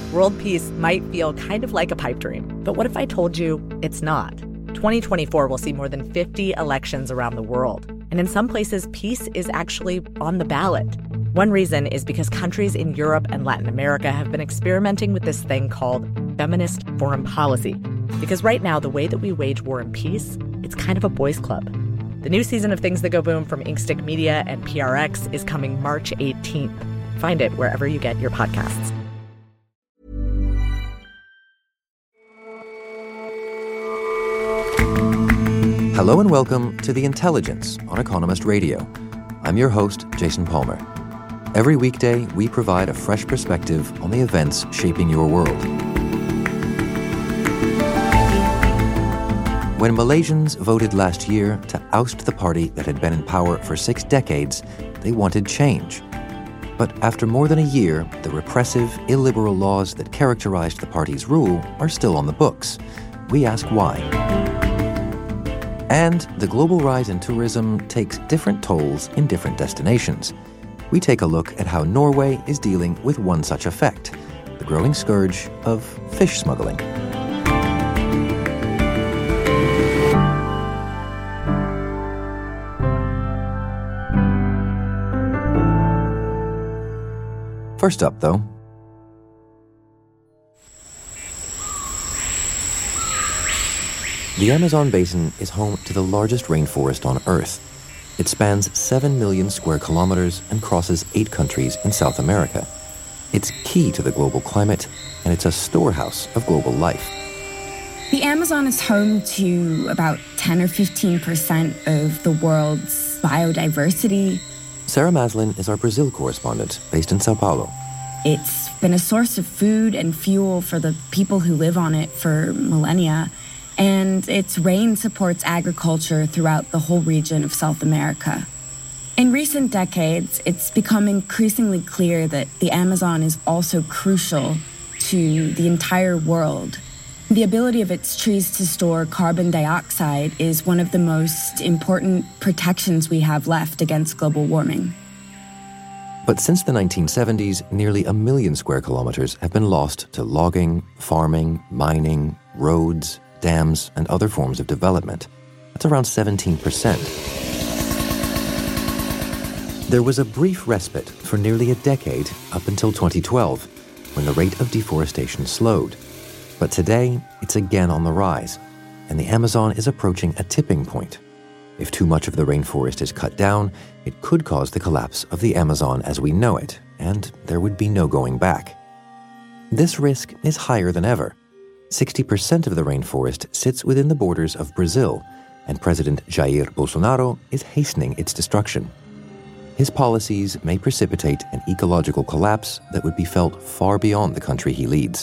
World peace might feel kind of like a pipe dream, but what if I told you it's not? 2024 will see more than 50 elections around the world, and in some places, peace is actually on the ballot. One reason is because countries in Europe and Latin America have been experimenting with this thing called feminist foreign policy. Because right now, the way that we wage war and peace, it's kind of a boys' club. The new season of Things That Go Boom from Inkstick Media and PRX is coming March 18th. Find it wherever you get your podcasts. Hello and welcome to The Intelligence on Economist Radio. I'm your host, Jason Palmer. Every weekday, we provide a fresh perspective on the events shaping your world. When Malaysians voted last year to oust the party that had been in power for 6 decades, they wanted change. But after more than a year, the repressive, illiberal laws that characterized the party's rule are still on the books. We ask why. And the global rise in tourism takes different tolls in different destinations. We take a look at how Norway is dealing with one such effect, the growing scourge of fish smuggling. First up, though, the Amazon basin is home to the largest rainforest on Earth. It spans 7 million square kilometers and crosses 8 countries in South America. It's key to the global climate, and it's a storehouse of global life. The Amazon is home to about 10 or 15% of the world's biodiversity. Sarah Maslin is our Brazil correspondent based in Sao Paulo. It's been a source of food and fuel for the people who live on it for millennia. And its rain supports agriculture throughout the whole region of South America. In recent decades, it's become increasingly clear that the Amazon is also crucial to the entire world. The ability of its trees to store carbon dioxide is one of the most important protections we have left against global warming. But since the 1970s, nearly 1 million square kilometers have been lost to logging, farming, mining, roads, dams, and other forms of development. That's around 17%. There was a brief respite for nearly a decade up until 2012, when the rate of deforestation slowed. But today, it's again on the rise, and the Amazon is approaching a tipping point. If too much of the rainforest is cut down, it could cause the collapse of the Amazon as we know it, and there would be no going back. This risk is higher than ever. 60% of the rainforest sits within the borders of Brazil, and President Jair Bolsonaro is hastening its destruction. His policies may precipitate an ecological collapse that would be felt far beyond the country he leads.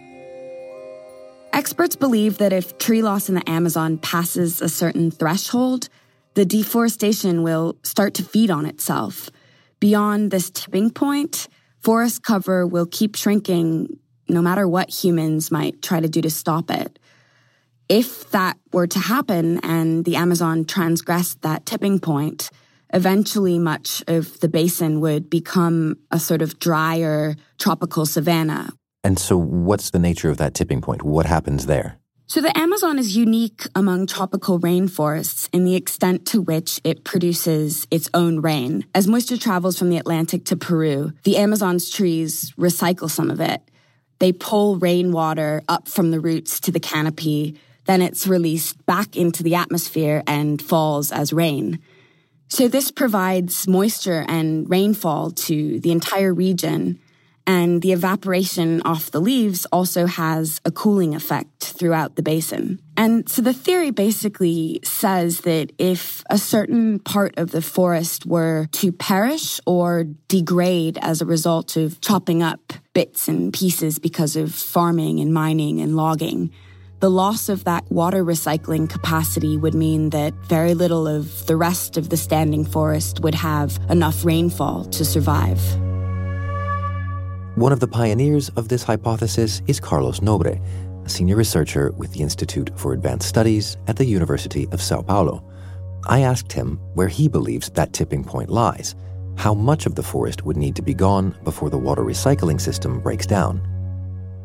Experts believe that if tree loss in the Amazon passes a certain threshold, the deforestation will start to feed on itself. Beyond this tipping point, forest cover will keep shrinking no matter what humans might try to do to stop it. If that were to happen and the Amazon transgressed that tipping point, eventually much of the basin would become a sort of drier tropical savanna. And so what's the nature of that tipping point? What happens there? So the Amazon is unique among tropical rainforests in the extent to which it produces its own rain. As moisture travels from the Atlantic to Peru, the Amazon's trees recycle some of it. They pull rainwater up from the roots to the canopy, then it's released back into the atmosphere and falls as rain. So this provides moisture and rainfall to the entire region, and the evaporation off the leaves also has a cooling effect throughout the basin. And so the theory basically says that if a certain part of the forest were to perish or degrade as a result of chopping up bits and pieces because of farming and mining and logging, the loss of that water recycling capacity would mean that very little of the rest of the standing forest would have enough rainfall to survive. One of the pioneers of this hypothesis is Carlos Nobre, a senior researcher with the Institute for Advanced Studies at the University of Sao Paulo. I asked him where he believes that tipping point lies, how much of the forest would need to be gone before the water recycling system breaks down.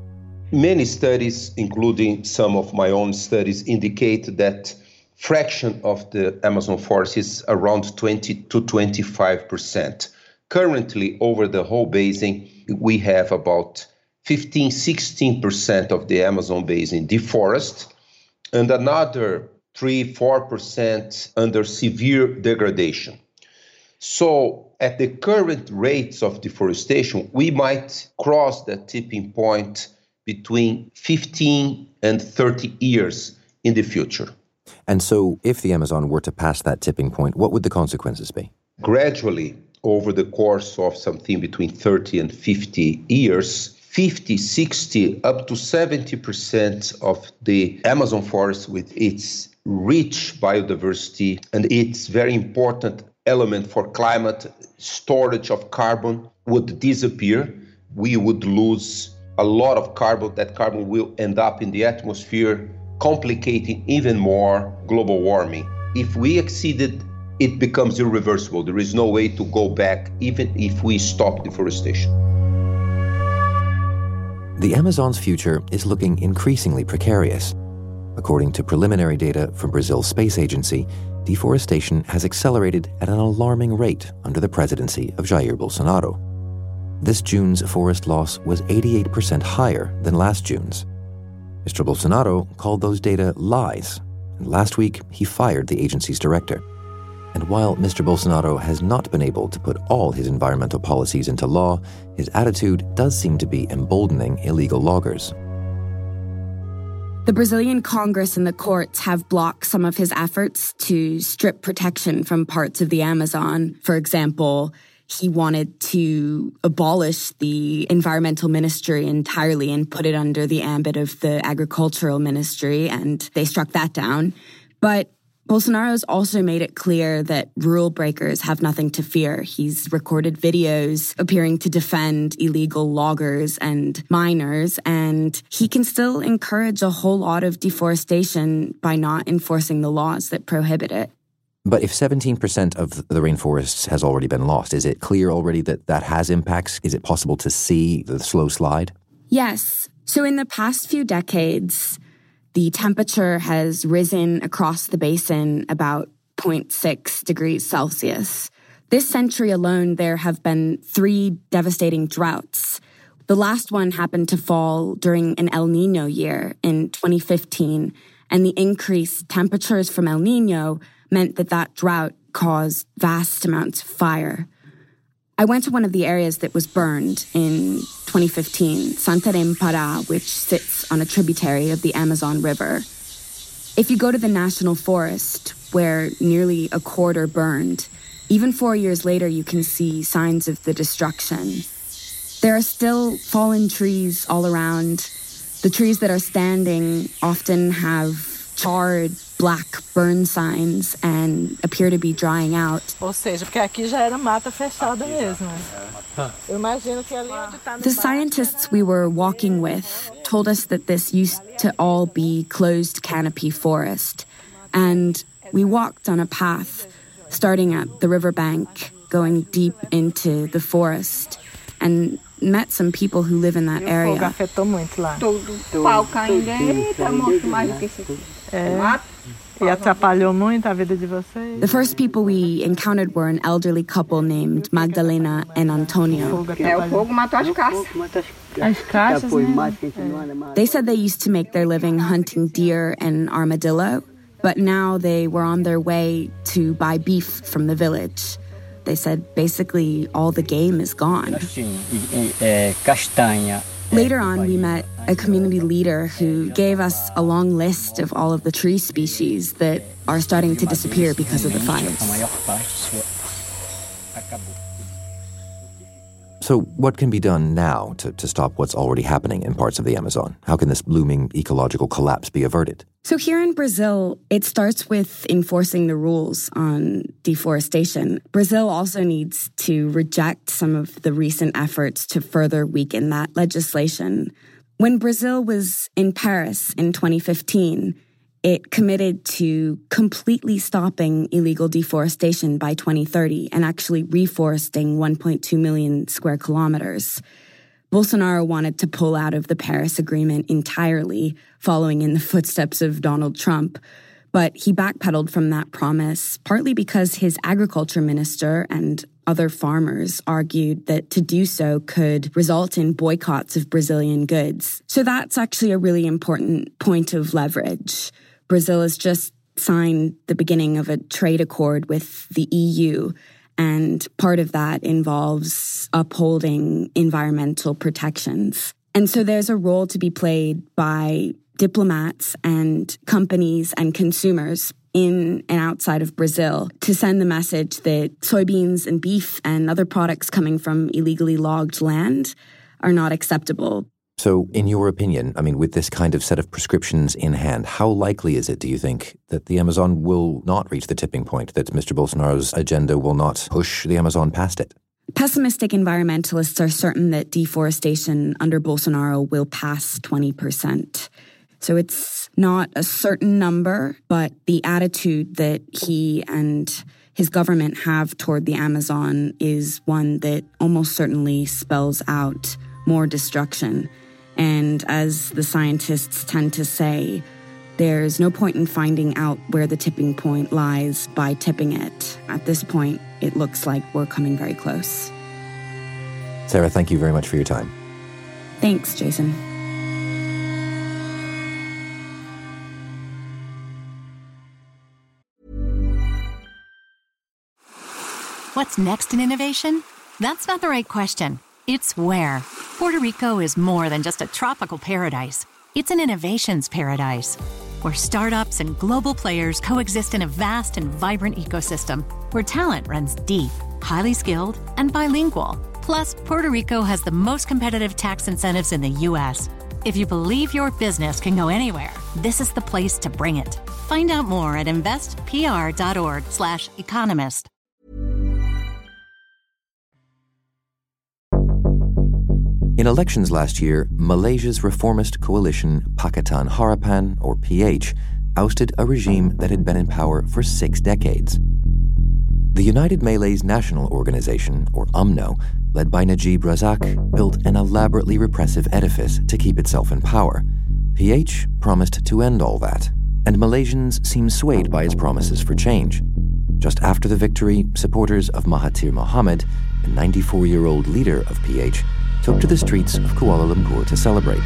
Many studies, including some of my own studies, indicate that fraction of the Amazon forest is around 20 to 25%. Currently, over the whole basin, we have about 15-16% of the Amazon basin deforested, and another 3-4% under severe degradation. So at the current rates of deforestation, we might cross that tipping point between 15 and 30 years in the future. And so if the Amazon were to pass that tipping point, what would the consequences be? Gradually, over the course of something between 30 and 50 years, 50, 60, up to 70% of the Amazon forest, with its rich biodiversity and its very important element for climate storage of carbon, would disappear. We would lose a lot of carbon. That carbon will end up in the atmosphere, complicating even more global warming. If we exceeded, it becomes irreversible. There is no way to go back, even if we stop deforestation. The Amazon's future is looking increasingly precarious. According to preliminary data from Brazil's space agency, deforestation has accelerated at an alarming rate under the presidency of Jair Bolsonaro. This June's forest loss was 88% higher than last June's. Mr. Bolsonaro called those data lies, and last week he fired the agency's director. And while Mr. Bolsonaro has not been able to put all his environmental policies into law, his attitude does seem to be emboldening illegal loggers. The Brazilian Congress and the courts have blocked some of his efforts to strip protection from parts of the Amazon. For example, he wanted to abolish the environmental ministry entirely and put it under the ambit of the agricultural ministry, and they struck that down. But Bolsonaro's also made it clear that rule breakers have nothing to fear. He's recorded videos appearing to defend illegal loggers and miners, and he can still encourage a whole lot of deforestation by not enforcing the laws that prohibit it. But if 17% of the rainforests has already been lost, is it clear already that that has impacts? Is it possible to see the slow slide? Yes. So in the past few decades, the temperature has risen across the basin about 0.6 degrees Celsius. This century alone, there have been 3 devastating droughts. The last one happened to fall during an El Nino year in 2015, and the increased temperatures from El Nino meant that drought caused vast amounts of fire. I went to one of the areas that was burned in 2015, Santarém, Pará, which sits on a tributary of the Amazon River. If you go to the National Forest, where nearly a quarter burned, even 4 years later you can see signs of the destruction. There are still fallen trees all around. The trees that are standing often have charred black burn signs and appear to be drying out. Ou seja, porque aqui já era mata fechada mesmo. Eu imagino que ali onde tá no The scientists we were walking with told us that this used to all be closed canopy forest. And we walked on a path starting at the riverbank, going deep into the forest, and met some people who live in that area. fogo afetou muito lá. Tudo. Pau caindo aí, tá morto mais do que isso aqui. E atrapalhou muito a vida de vocês? The first people we encountered were an elderly couple named Magdalena and Antonio. O fogo matou as caças. As caixas, né? They said they used to make their living hunting deer and armadillo, but now they were on their way to buy beef from the village. They said basically all the game is gone. Castanha. Later on, we met a community leader who gave us a long list of all of the tree species that are starting to disappear because of the fires. So what can be done now to stop what's already happening in parts of the Amazon? How can this looming ecological collapse be averted? So here in Brazil, it starts with enforcing the rules on deforestation. Brazil also needs to reject some of the recent efforts to further weaken that legislation. When Brazil was in Paris in 2015, it committed to completely stopping illegal deforestation by 2030 and actually reforesting 1.2 million square kilometers. Bolsonaro wanted to pull out of the Paris Agreement entirely, following in the footsteps of Donald Trump. But he backpedaled from that promise, partly because his agriculture minister and other farmers argued that to do so could result in boycotts of Brazilian goods. So that's actually a really important point of leverage. Brazil has just signed the beginning of a trade accord with the EU, and part of that involves upholding environmental protections. And so there's a role to be played by diplomats and companies and consumers in and outside of Brazil to send the message that soybeans and beef and other products coming from illegally logged land are not acceptable. So, in your opinion, with this kind of set of prescriptions in hand, how likely is it, do you think, that the Amazon will not reach the tipping point, that Mr. Bolsonaro's agenda will not push the Amazon past it? Pessimistic environmentalists are certain that deforestation under Bolsonaro will pass 20%. So it's not a certain number, but the attitude that he and his government have toward the Amazon is one that almost certainly spells out more destruction. And as the scientists tend to say, there's no point in finding out where the tipping point lies by tipping it. At this point, it looks like we're coming very close. Sarah, thank you very much for your time. Thanks, Jason. What's next in innovation? That's not the right question. It's where. Puerto Rico is more than just a tropical paradise. It's an innovations paradise, where startups and global players coexist in a vast and vibrant ecosystem, where talent runs deep, highly skilled, and bilingual. Plus, Puerto Rico has the most competitive tax incentives in the U.S. If you believe your business can go anywhere, this is the place to bring it. Find out more at investpr.org/economist. In elections last year, Malaysia's reformist coalition Pakatan Harapan, or PH, ousted a regime that had been in power for 6 decades. The United Malays National Organization, or UMNO, led by Najib Razak, built an elaborately repressive edifice to keep itself in power. PH promised to end all that, and Malaysians seem swayed by his promises for change. Just after the victory, supporters of Mahathir Mohamad, the 94-year-old leader of PH, took to the streets of Kuala Lumpur to celebrate.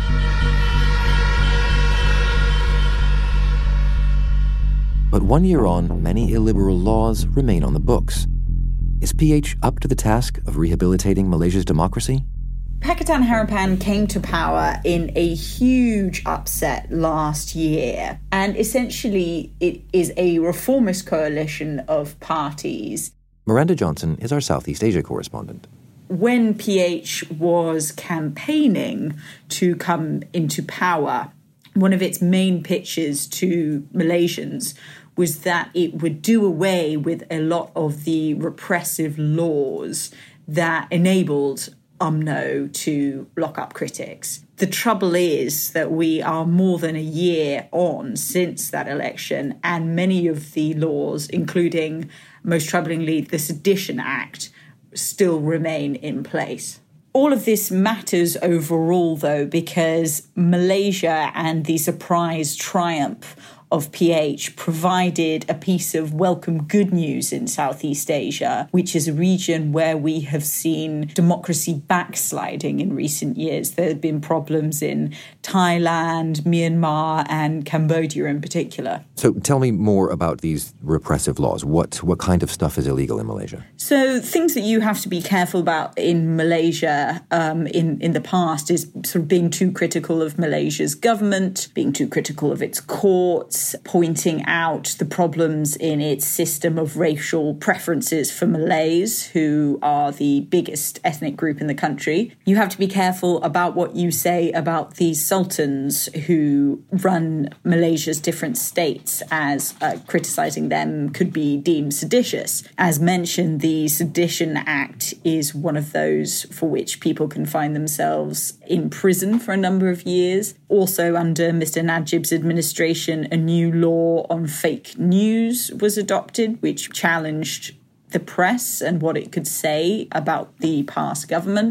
But 1 year on, many illiberal laws remain on the books. Is PH up to the task of rehabilitating Malaysia's democracy? Pakatan Harapan came to power in a huge upset last year, and essentially it is a reformist coalition of parties. Miranda Johnson is our Southeast Asia correspondent. When PH was campaigning to come into power, one of its main pitches to Malaysians was that it would do away with a lot of the repressive laws that enabled UMNO to lock up critics. The trouble is that we are more than a year on since that election, and many of the laws, including, most troublingly, the Sedition Act, still remain in place. All of this matters overall, though, because Malaysia and the surprise triumph of PH provided a piece of welcome good news in Southeast Asia, which is a region where we have seen democracy backsliding in recent years. There have been problems in Thailand, Myanmar, and Cambodia in particular. So tell me more about these repressive laws. What kind of stuff is illegal in Malaysia? So things that you have to be careful about in Malaysia in the past is sort of being too critical of Malaysia's government, being too critical of its courts, pointing out the problems in its system of racial preferences for Malays, who are the biggest ethnic group in the country. You have to be careful about what you say about the sultans who run Malaysia's different states, as criticising them could be deemed seditious. As mentioned, the Sedition Act is one of those for which people can find themselves in prison for a number of years. Also, under Mr. Najib's administration, a new law on fake news was adopted, which challenged the press and what it could say about the past government.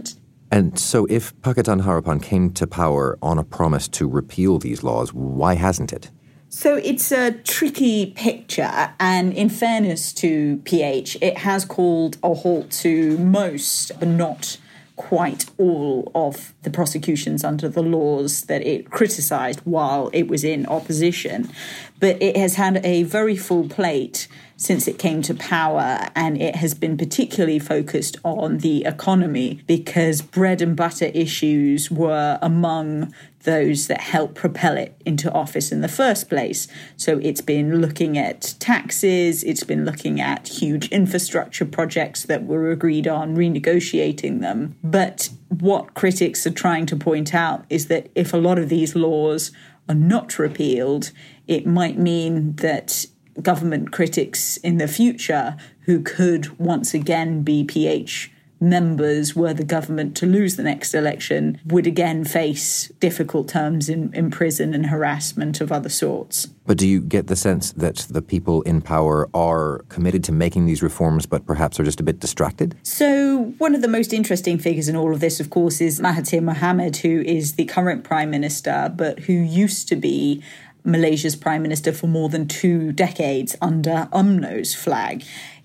And so if Pakatan Harapan came to power on a promise to repeal these laws, why hasn't it? So it's a tricky picture, and in fairness to PH, it has called a halt to most, but not quite all, of the prosecutions under the laws that it criticised while it was in opposition. But it has had a very full plate since it came to power, and it has been particularly focused on the economy because bread and butter issues were among those that helped propel it into office in the first place. So it's been looking at taxes, it's been looking at huge infrastructure projects that were agreed on, renegotiating them. But what critics are trying to point out is that if a lot of these laws are not repealed, it might mean that government critics in the future who could once again be PH members were the government to lose the next election would again face difficult terms in prison and harassment of other sorts. But do you get the sense that the people in power are committed to making these reforms but perhaps are just a bit distracted? So one of the most interesting figures in all of this, of course, is Mahathir Mohamad, who is the current Prime Minister, but who used to be Malaysia's Prime Minister for more than 2 decades under UMNO's flag.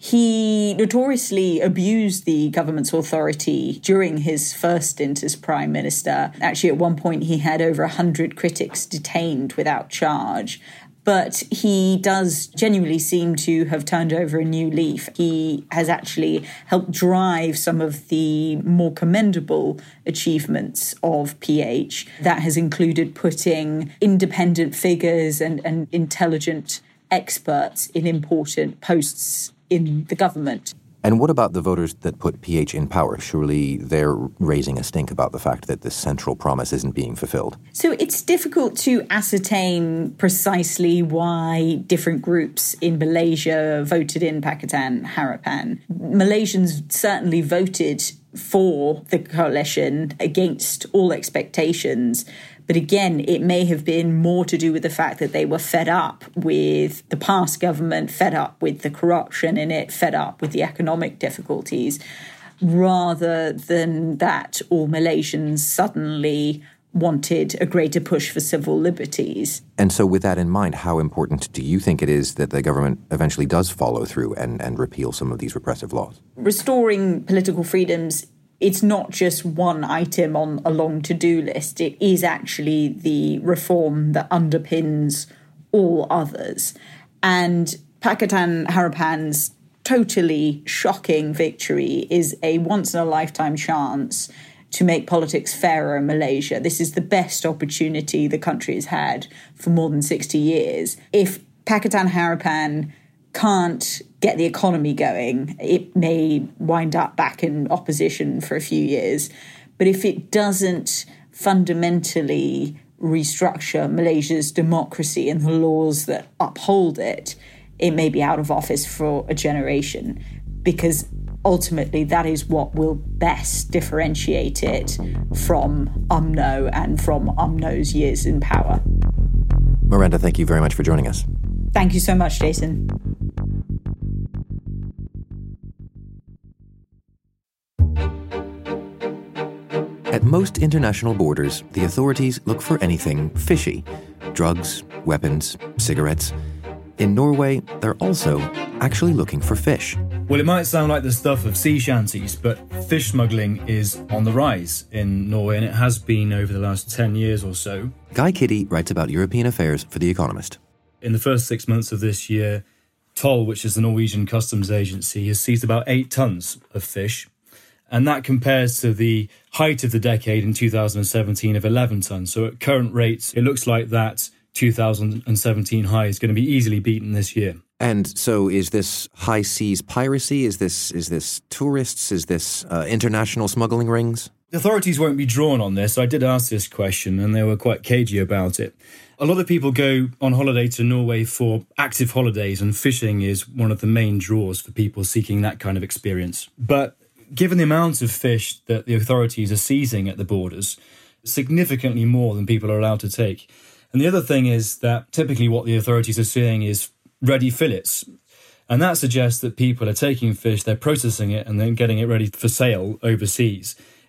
He notoriously abused the government's authority during his first stint as Prime Minister. Actually, at one point, he had over 100 critics detained without charge. But he does genuinely seem to have turned over a new leaf. He has actually helped drive some of the more commendable achievements of PH. That has included putting independent figures and intelligent experts in important posts in the government. And what about the voters that put PH in power? Surely they're raising a stink about the fact that this central promise isn't being fulfilled. So it's difficult to ascertain precisely why different groups in Malaysia voted in Pakatan Harapan. Malaysians certainly voted for the coalition against all expectations. But again, it may have been more to do with the fact that they were fed up with the past government, fed up with the corruption in it, fed up with the economic difficulties, rather than that all Malaysians suddenly wanted a greater push for civil liberties. And so with that in mind, how important do you think it is that the government eventually does follow through and repeal some of these repressive laws? Restoring political freedoms, it's not just one item on a long to-do list. It is actually the reform that underpins all others. And Pakatan Harapan's totally shocking victory is a once-in-a-lifetime chance to make politics fairer in Malaysia. This is the best opportunity the country has had for more than 60 years. If Pakatan Harapan can't get the economy going, it may wind up back in opposition for a few years. But if it doesn't fundamentally restructure Malaysia's democracy and the laws that uphold it, it may be out of office for a generation, because ultimately that is what will best differentiate it from UMNO and from UMNO's years in power. Miranda, thank you very much for joining us. Thank you so much, Jason. At most international borders, the authorities look for anything fishy. Drugs, weapons, cigarettes. In Norway, they're also actually looking for fish. Well, it might sound like the stuff of sea shanties, but fish smuggling is on the rise in Norway, and it has been over the last 10 years or so. Guy Kitty writes about European affairs for The Economist. In the first 6 months of this year, Toll, which is the Norwegian customs agency, has seized about 8 tons of fish. And that compares to the height of the decade in 2017 of 11 tons. So at current rates, it looks like that 2017 high is going to be easily beaten this year. And so is this high seas piracy? Is this tourists? Is this international smuggling rings? The authorities won't be drawn on this. I did ask this question and they were quite cagey about it. A lot of people go on holiday to Norway for active holidays, and fishing is one of the main draws for people seeking that kind of experience. But given the amount of fish that the authorities are seizing at the borders, significantly more than people are allowed to take. And the other thing is that typically what the authorities are seeing is ready fillets. And that suggests that people are taking fish, they're processing it and then getting it ready for sale overseas.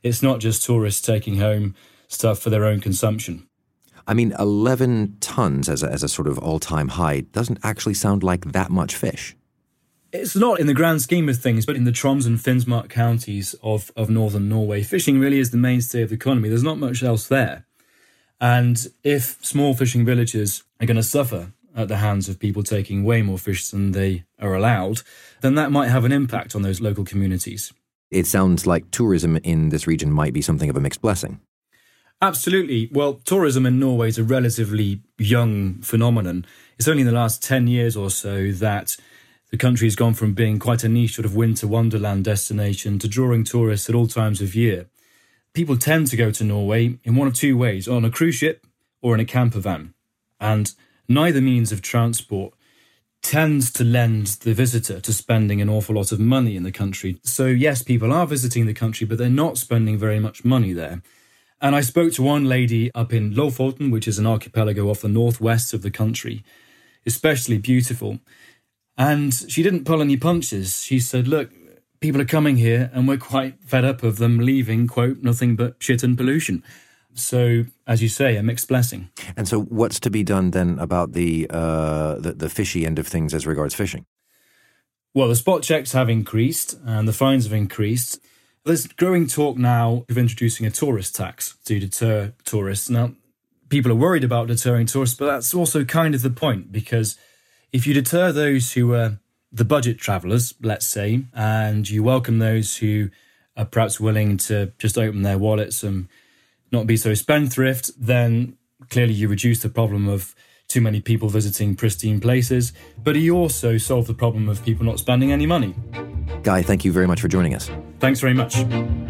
It's not just tourists taking home stuff for their own consumption. I mean, 11 tons as a sort of all-time high doesn't actually sound like that much fish. It's not in the grand scheme of things, but in the Troms and Finnmark counties of northern Norway, fishing really is the mainstay of the economy. There's not much else there. And if small fishing villages are going to suffer at the hands of people taking way more fish than they are allowed, then that might have an impact on those local communities. It sounds like tourism in this region might be something of a mixed blessing. Absolutely. Well, tourism in Norway is a relatively young phenomenon. It's only in the last 10 years or so that the country has gone from being quite a niche sort of winter wonderland destination to drawing tourists at all times of year. People tend to go to Norway in one of two ways, on a cruise ship or in a camper van. And neither means of transport tends to lend the visitor to spending an awful lot of money in the country. So yes, people are visiting the country, but they're not spending very much money there. And I spoke to one lady up in Lofoten, which is an archipelago off the northwest of the country, especially beautiful. And she didn't pull any punches. She said, look, people are coming here and we're quite fed up of them leaving, quote, nothing but shit and pollution. So, as you say, a mixed blessing. And so what's to be done then about the fishy end of things as regards fishing? Well, the spot checks have increased and the fines have increased. There's growing talk now of introducing a tourist tax to deter tourists. Now, people are worried about deterring tourists, but that's also kind of the point, because if you deter those who are the budget travellers, let's say, and you welcome those who are perhaps willing to just open their wallets and not be so spendthrift, then clearly you reduce the problem of too many people visiting pristine places, but you also solve the problem of people not spending any money. Guy, thank you very much for joining us. Thanks very much.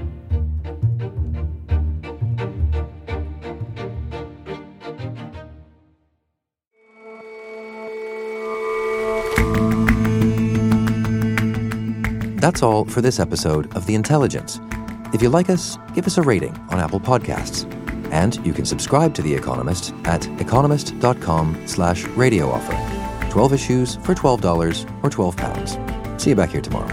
That's all for this episode of The Intelligence. If you like us, give us a rating on Apple Podcasts. And you can subscribe to The Economist at economist.com/radio offer. 12 issues for $12 or £12. See you back here tomorrow.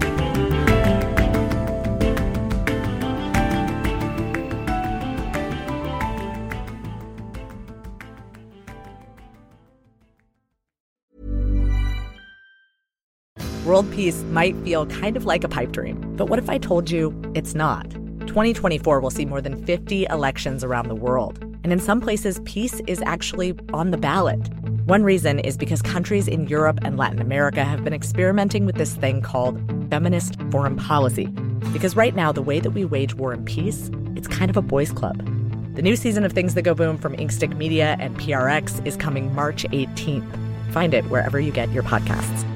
World peace might feel kind of like a pipe dream, but what if I told you it's not? 2024 will see more than 50 elections around the world. And in some places, peace is actually on the ballot. One reason is because countries in Europe and Latin America have been experimenting with this thing called feminist foreign policy. Because right now, the way that we wage war and peace, it's kind of a boys' club. The new season of Things That Go Boom from Inkstick Media and PRX is coming March 18th. Find it wherever you get your podcasts.